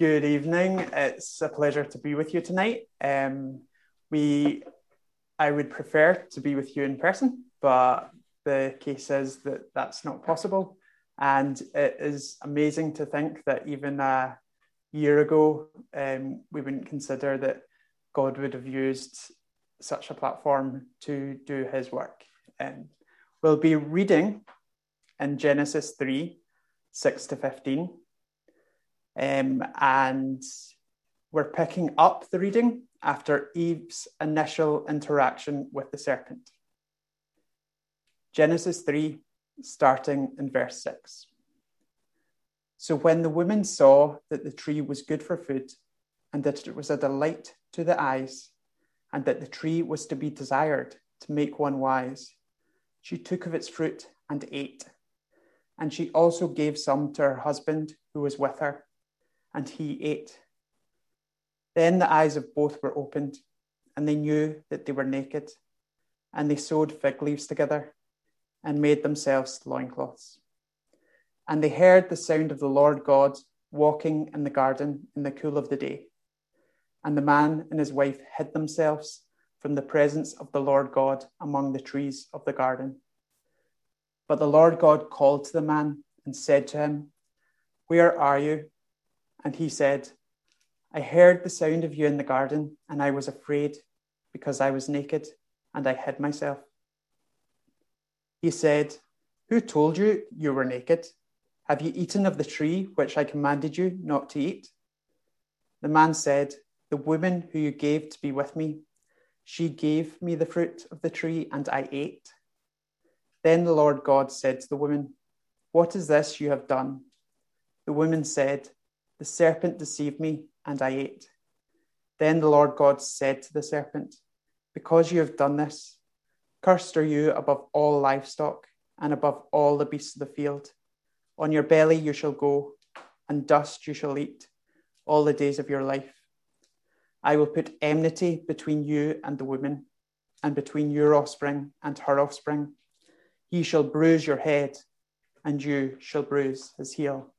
Good evening. It's a pleasure to be with you tonight. I would prefer to be with you in person, but the case is that that's not possible. And it is amazing to think that even a year ago, we wouldn't consider that God would have used such a platform to do his work. We'll be reading in Genesis 3, 6 to 15. And we're picking up the reading after Eve's initial interaction with the serpent. Genesis 3, starting in verse 6. So when the woman saw that the tree was good for food, and that it was a delight to the eyes, and that the tree was to be desired to make one wise, she took of its fruit and ate. And she also gave some to her husband who was with her, and he ate. Then the eyes of both were opened, and they knew that they were naked, and they sewed fig leaves together and made themselves loincloths. And they heard the sound of the Lord God walking in the garden in the cool of the day. And the man and his wife hid themselves from the presence of the Lord God among the trees of the garden. But the Lord God called to the man and said to him, "Where are you?" And he said, "I heard the sound of you in the garden, and I was afraid because I was naked, and I hid myself." He said, "Who told you you were naked? Have you eaten of the tree which I commanded you not to eat?" The man said, "The woman who you gave to be with me, she gave me the fruit of the tree, and I ate." Then the Lord God said to the woman, "What is this you have done?" The woman said, "The serpent deceived me, and I ate." Then the Lord God said to the serpent, "Because you have done this, cursed are you above all livestock and above all the beasts of the field. On your belly you shall go, and dust you shall eat all the days of your life. I will put enmity between you and the woman, and between your offspring and her offspring. He shall bruise your head, and you shall bruise his heel."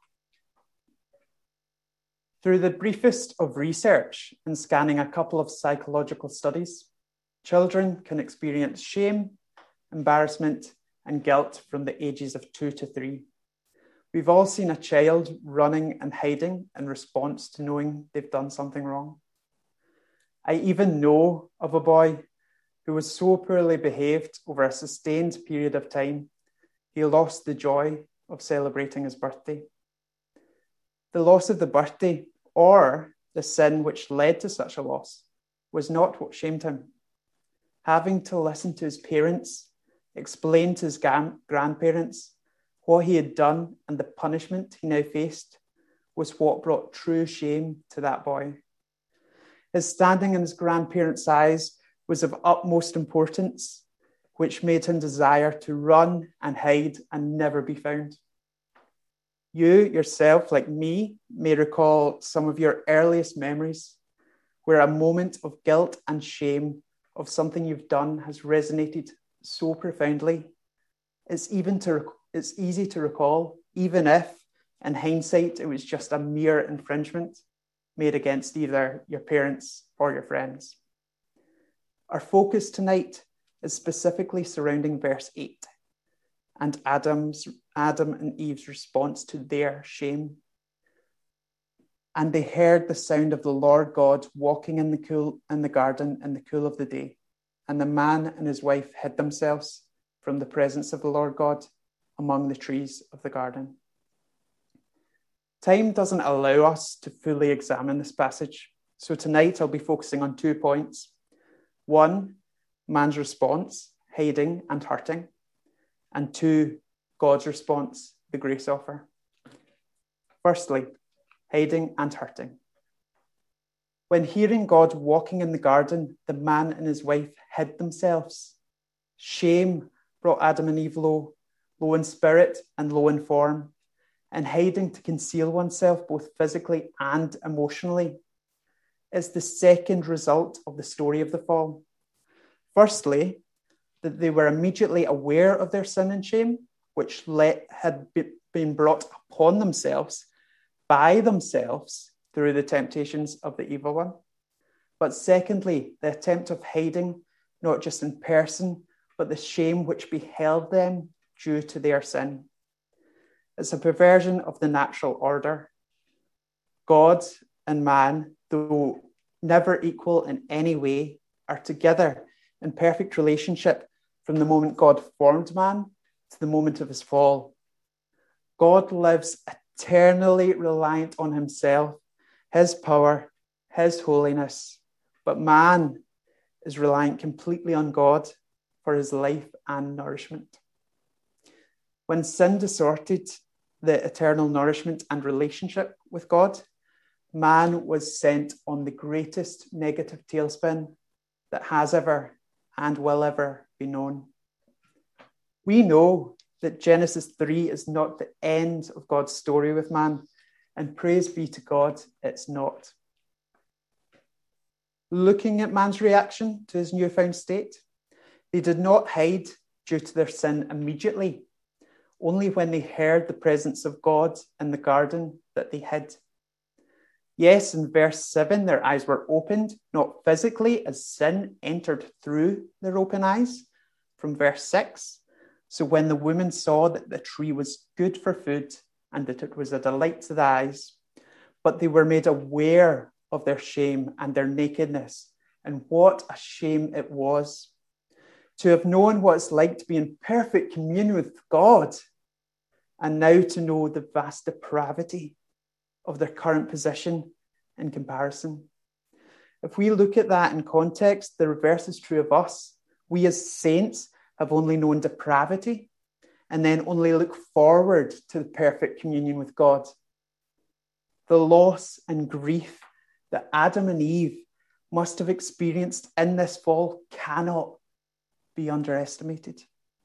Through the briefest of research and scanning a couple of psychological studies, children can experience shame, embarrassment, and guilt from the ages of 2 to 3. We've all seen a child running and hiding in response to knowing they've done something wrong. I even know of a boy who was so poorly behaved over a sustained period of time, he lost the joy of celebrating his birthday. The loss of the birthday, or the sin which led to such a loss, was not what shamed him. Having to listen to his parents explain to his grandparents what he had done and the punishment he now faced was what brought true shame to that boy. His standing in his grandparents' eyes was of utmost importance, which made him desire to run and hide and never be found. You yourself, like me, may recall some of your earliest memories where a moment of guilt and shame of something you've done has resonated so profoundly. It's easy to recall, even if, in hindsight, it was just a mere infringement made against either your parents or your friends. Our focus tonight is specifically surrounding verse 8 and Adam and Eve's response to their shame. And they heard the sound of the Lord God walking in the garden in the cool of the day. And the man and his wife hid themselves from the presence of the Lord God among the trees of the garden. Time doesn't allow us to fully examine this passage, so tonight I'll be focusing on 2 points. 1, man's response, hiding and hurting, and 2, God's response, the grace offer. Firstly, hiding and hurting. When hearing God walking in the garden, the man and his wife hid themselves. Shame brought Adam and Eve low in spirit and low in form, and hiding to conceal oneself both physically and emotionally is the second result of the story of the fall. Firstly, that they were immediately aware of their sin and shame, which had been brought upon themselves by themselves through the temptations of the evil one. But secondly, the attempt of hiding, not just in person, but the shame which beheld them due to their sin. It's a perversion of the natural order. God and man, though never equal in any way, are together in perfect relationship from the moment God formed man to the moment of his fall. God lives eternally reliant on himself, his power, his holiness, but man is reliant completely on God for his life and nourishment. When sin distorted the eternal nourishment and relationship with God, man was sent on the greatest negative tailspin that has ever and will ever be known. We know that Genesis 3 is not the end of God's story with man, and praise be to God, it's not. Looking at man's reaction to his newfound state, they did not hide due to their sin immediately. Only when they heard the presence of God in the garden that they hid. Yes, in verse 7, their eyes were opened, not physically, as sin entered through their open eyes. From verse 6, so when the woman saw that the tree was good for food and that it was a delight to the eyes, but they were made aware of their shame and their nakedness, and what a shame it was to have known what it's like to be in perfect communion with God, and now to know the vast depravity of their current position in comparison. If we look at that in context, the reverse is true of us. We as saints have only known depravity and then only look forward to the perfect communion with God. The loss and grief that Adam and Eve must have experienced in this fall cannot be underestimated.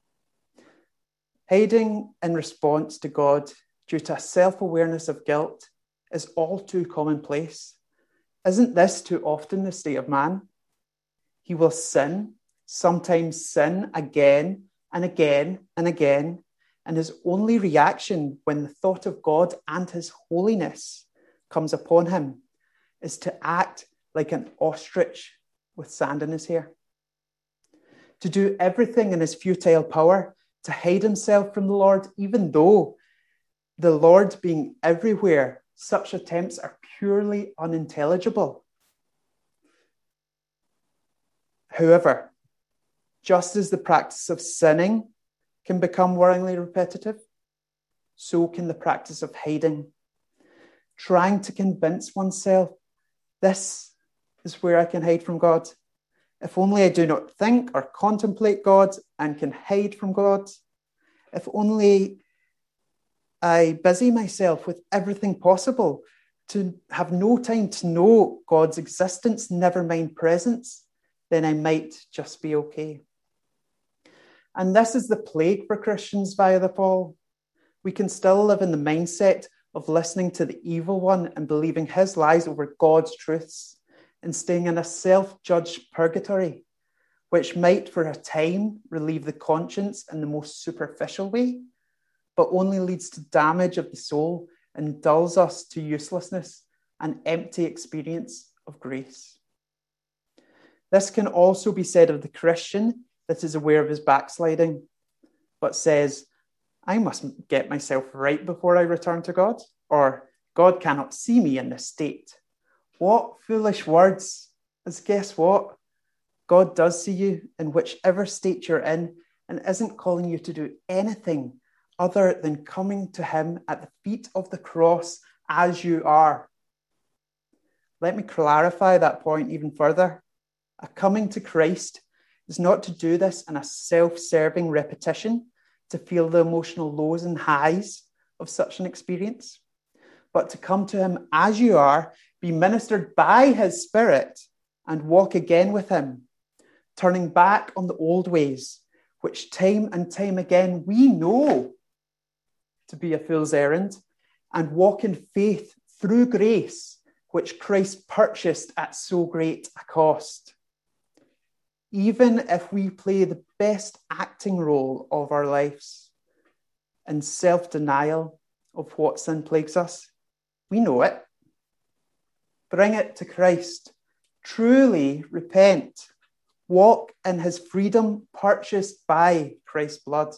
Hiding in response to God due to a self-awareness of guilt is all too commonplace. Isn't this too often the state of man? He will sin, sometimes sin again and again and again, and his only reaction when the thought of God and his holiness comes upon him is to act like an ostrich with sand in his hair. To do everything in his futile power to hide himself from the Lord, even though the Lord being everywhere, such attempts are purely unintelligible. However, just as the practice of sinning can become worryingly repetitive, so can the practice of hiding, trying to convince oneself, this is where I can hide from God. If only I do not think or contemplate God and can hide from God. If only I busy myself with everything possible to have no time to know God's existence, never mind presence, then I might just be okay. And this is the plague for Christians via the fall. We can still live in the mindset of listening to the evil one and believing his lies over God's truths and staying in a self-judged purgatory, which might for a time relieve the conscience in the most superficial way, but only leads to damage of the soul and dulls us to uselessness and empty experience of grace. This can also be said of the Christian that is aware of his backsliding, but says, I must get myself right before I return to God, or God cannot see me in this state. What foolish words, as guess what? God does see you in whichever state you're in and isn't calling you to do anything other than coming to him at the feet of the cross as you are. Let me clarify that point even further. A coming to Christ is not to do this in a self-serving repetition to feel the emotional lows and highs of such an experience, but to come to him as you are, be ministered by his Spirit, and walk again with him, turning back on the old ways, which time and time again we know to be a fool's errand, and walk in faith through grace, which Christ purchased at so great a cost. Even if we play the best acting role of our lives in self-denial of what sin plagues us, we know it. Bring it to Christ. Truly repent. Walk in his freedom purchased by Christ's blood.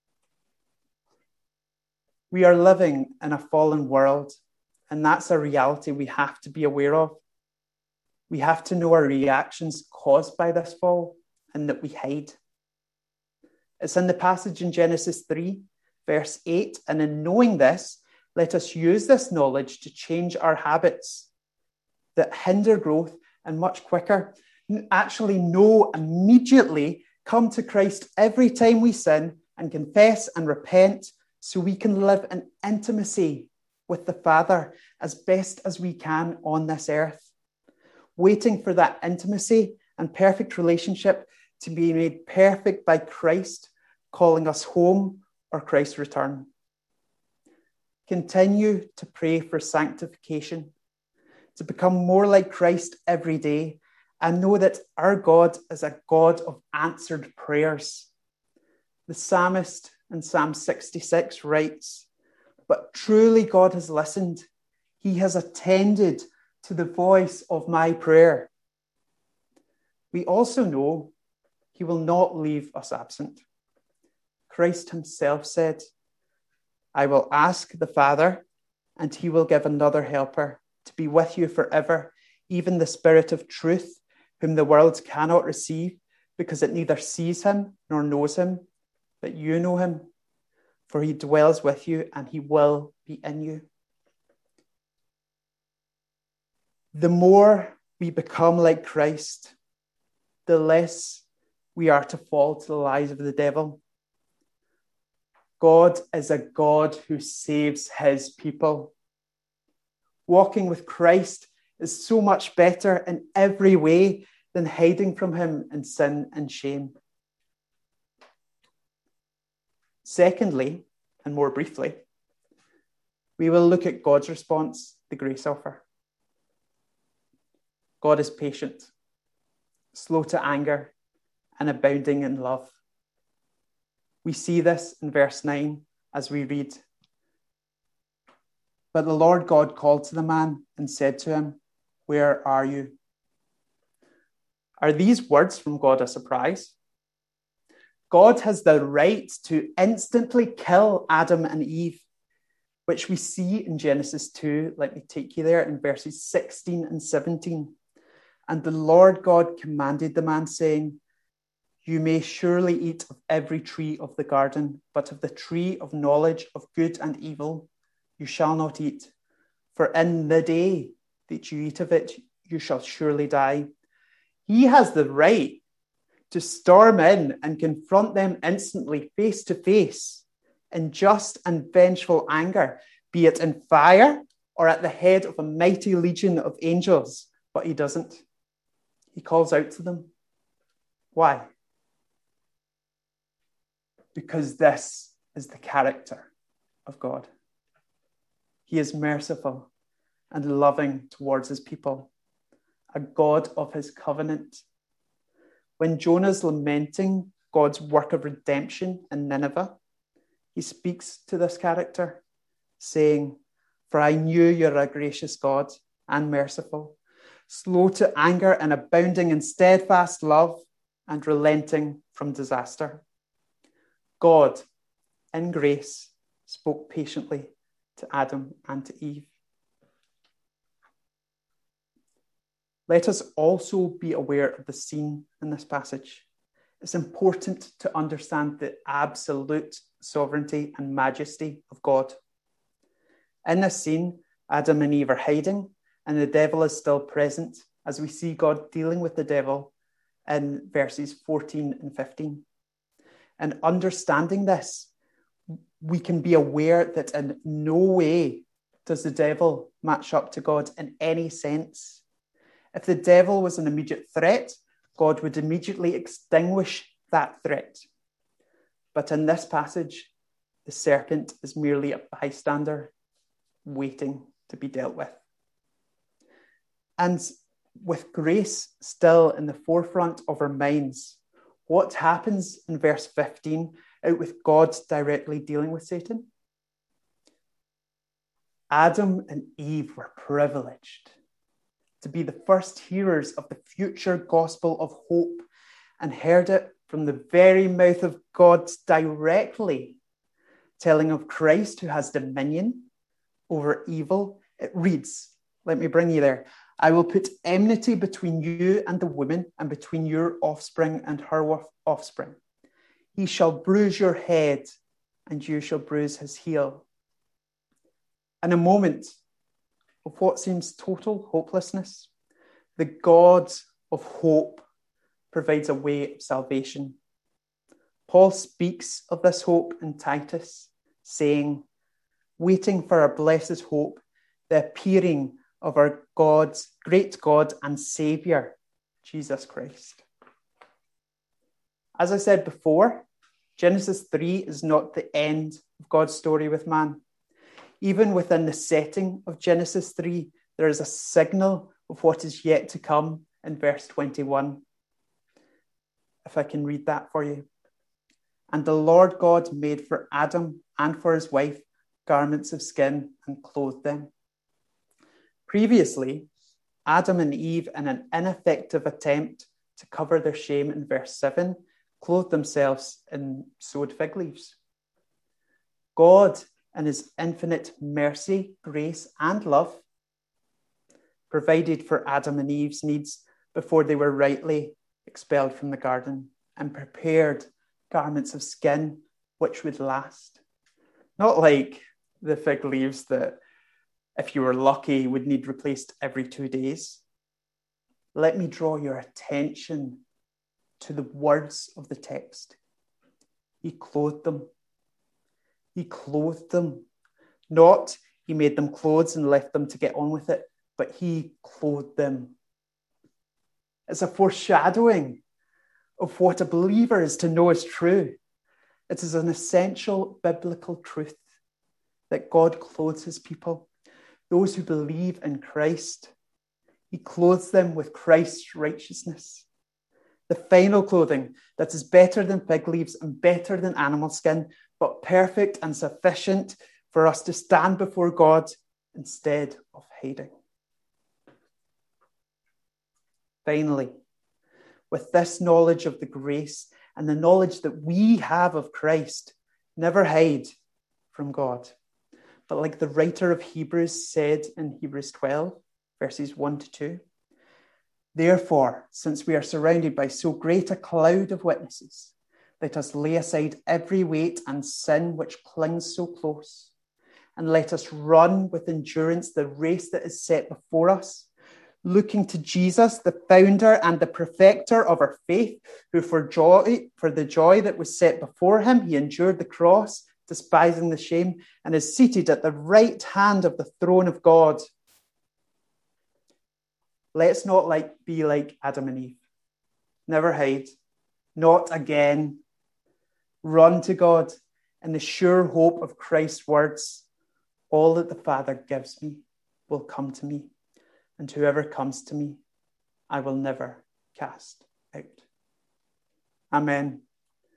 We are living in a fallen world, and that's a reality we have to be aware of. We have to know our reactions caused by this fall and that we hide. It's in the passage in Genesis 3, verse 8, and in knowing this, let us use this knowledge to change our habits that hinder growth and much quicker. Actually know immediately, come to Christ every time we sin and confess and repent so we can live in intimacy with the Father as best as we can on this earth. Waiting for that intimacy and perfect relationship to be made perfect by Christ, calling us home or Christ's return. Continue to pray for sanctification, to become more like Christ every day, and know that our God is a God of answered prayers. The psalmist in Psalm 66 writes, "But truly God has listened. He has attended to the voice of my prayer." We also know he will not leave us absent. Christ himself said, "I will ask the Father, and he will give another helper to be with you forever, even the Spirit of truth, whom the world cannot receive, because it neither sees him nor knows him, but you know him, for he dwells with you and he will be in you." The more we become like Christ, the less we are to fall to the lies of the devil. God is a God who saves his people. Walking with Christ is so much better in every way than hiding from him in sin and shame. Secondly, and more briefly, we will look at God's response, the grace offer. God is patient, slow to anger, and abounding in love. We see this in verse 9 as we read, "But the Lord God called to the man and said to him, 'Where are you?'" Are these words from God a surprise? God has the right to instantly kill Adam and Eve, which we see in Genesis 2. Let me take you there in verses 16 and 17. "And the Lord God commanded the man, saying, 'You may surely eat of every tree of the garden, but of the tree of knowledge of good and evil you shall not eat. For in the day that you eat of it, you shall surely die.'" He has the right to storm in and confront them instantly, face to face, in just and vengeful anger, be it in fire or at the head of a mighty legion of angels. But he doesn't. He calls out to them. Why? Because this is the character of God. He is merciful and loving towards his people, a God of his covenant. When Jonah's lamenting God's work of redemption in Nineveh, he speaks to this character, saying, "For I knew you're a gracious God and merciful, slow to anger and abounding in steadfast love and relenting from disaster." God, in grace, spoke patiently to Adam and to Eve. Let us also be aware of the scene in this passage. It's important to understand the absolute sovereignty and majesty of God. In this scene, Adam and Eve are hiding, and the devil is still present, as we see God dealing with the devil in verses 14 and 15. And understanding this, we can be aware that in no way does the devil match up to God in any sense. If the devil was an immediate threat, God would immediately extinguish that threat. But in this passage, the serpent is merely a bystander waiting to be dealt with. And with grace still in the forefront of our minds, what happens in verse 15 out with God directly dealing with Satan? Adam and Eve were privileged. to be the first hearers of the future gospel of hope and heard it from the very mouth of God directly, telling of Christ who has dominion over evil. It reads, let me bring you there. I will put enmity between you and the woman, and between your offspring and her offspring. He shall bruise your head, and you shall bruise his heel. In a moment of what seems total hopelessness, the God of hope provides a way of salvation. Paul speaks of this hope in Titus, saying, waiting for our blessed hope, the appearing of our God's great God and Saviour, Jesus Christ. As I said before, Genesis 3 is not the end of God's story with man. Even within the setting of Genesis 3, there is a signal of what is yet to come in verse 21. If I can read that for you. And the Lord God made for Adam and for his wife garments of skin and clothed them. Previously, Adam and Eve, in an ineffective attempt to cover their shame in verse 7, clothed themselves in sewed fig leaves. God, in his infinite mercy, grace, and love, provided for Adam and Eve's needs before they were rightly expelled from the garden, and prepared garments of skin which would last. Not like the fig leaves that, if you were lucky, would need replaced every 2 days. Let me draw your attention to the words of the text. He clothed them. He clothed them. Not he made them clothes and left them to get on with it, but he clothed them. It's a foreshadowing of what a believer is to know is true. It is an essential biblical truth that God clothes his people. Those who believe in Christ, he clothes them with Christ's righteousness. The final clothing that is better than fig leaves and better than animal skin, but perfect and sufficient for us to stand before God instead of hiding. Finally, with this knowledge of the grace and the knowledge that we have of Christ, never hide from God. But like the writer of Hebrews said in Hebrews 12, verses 1 to 2, therefore, since we are surrounded by so great a cloud of witnesses, let us lay aside every weight and sin which clings so close, and let us run with endurance the race that is set before us, looking to Jesus, the founder and the perfecter of our faith, who for the joy that was set before him, he endured the cross, despising the shame, and is seated at the right hand of the throne of God. Let's not be like Adam and Eve. Never hide. Not again. Run to God in the sure hope of Christ's words. All that the Father gives me will come to me, and whoever comes to me, I will never cast out. Amen.